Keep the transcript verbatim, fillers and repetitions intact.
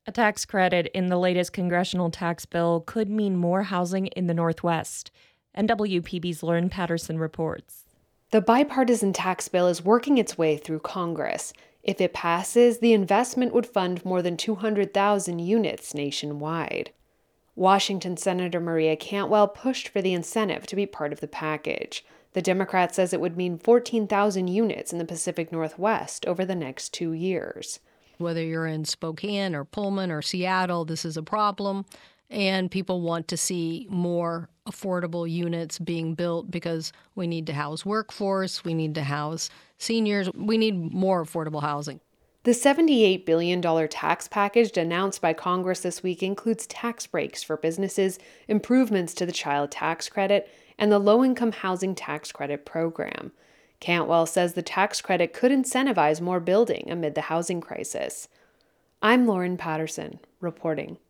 A tax credit in the latest congressional tax bill could mean more housing in the Northwest. N W P B's Lauren Patterson reports. The bipartisan tax bill is working its way through Congress. If it passes, the investment would fund more than two hundred thousand units nationwide. Washington Senator Maria Cantwell pushed for the incentive to be part of the package. The Democrat says it would mean fourteen thousand units in the Pacific Northwest over the next two years. Whether you're in Spokane or Pullman or Seattle, this is a problem. And people want to see more affordable units being built because we need to house workforce, we need to house seniors, we need more affordable housing. The seventy-eight billion dollars tax package announced by Congress this week includes tax breaks for businesses, improvements to the child tax credit, and the low-income housing tax credit program. Cantwell says the tax credit could incentivize more building amid the housing crisis. I'm Lauren Patterson, reporting.